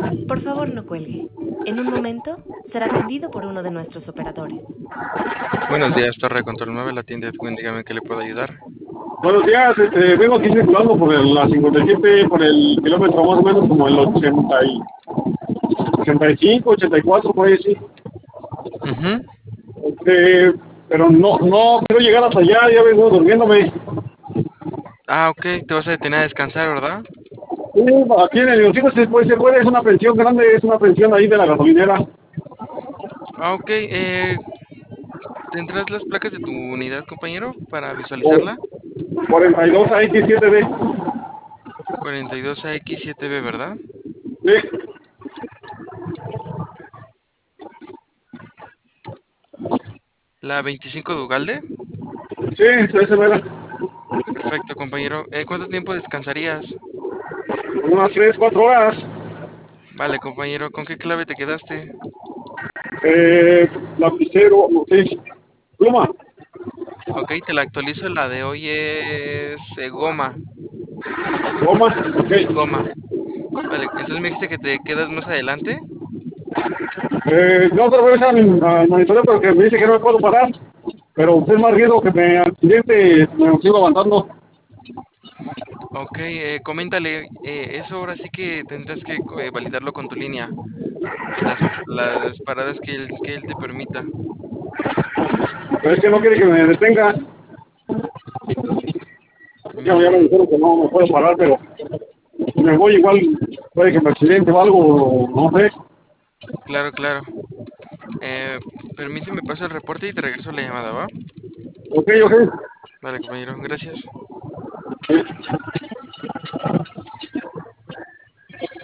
Por favor, no cuelgue. En un momento será atendido por uno de nuestros operadores. Buenos días, Torre Control 9, la tienda Edwin, dígame qué le puedo ayudar. Buenos días, vengo aquí circulando por la 57, por el kilómetro más o menos como el 85, 84, por ahí sí. Ujú. Pero no quiero llegar hasta allá, ya vengo durmiéndome. Ah, ok, te vas a detener a descansar, ¿verdad? Aquí en el Leoncito se puede, es una pensión grande, es una pensión ahí de la gasolinera. Ah, ok, ¿tendrás las placas de tu unidad, compañero, para Por visualizarla? 42 a X7B. 42AX7B, ¿verdad? Sí, La 25 de Ugalde. sí, ese era. Perfecto, compañero. ¿Cuánto tiempo descansarías? Unas 3, 4 horas. Vale, compañero, ¿con qué clave te quedaste? Lapicero, sí. Pluma. Ok, te la actualizo, la de hoy es goma, Goma, ok. goma. Vale, entonces me dijiste que te quedas más adelante. No otra vez al monitoreo porque me dice que no me puedo parar. Pero es más riesgo que me accidente, me sigo avanzando. Ok, coméntale, eso ahora sí que tendrás que validarlo con tu línea, las paradas que él te permita. Pero es que no quiere que me detenga. Ya me Mm, dijeron que no me puedo parar, pero si me voy igual puede que me accidente o algo, no sé. claro, claro. Eh, permíteme, paso el reporte y te regreso la llamada, ¿va? Ok, ok. Vale, compañero, gracias.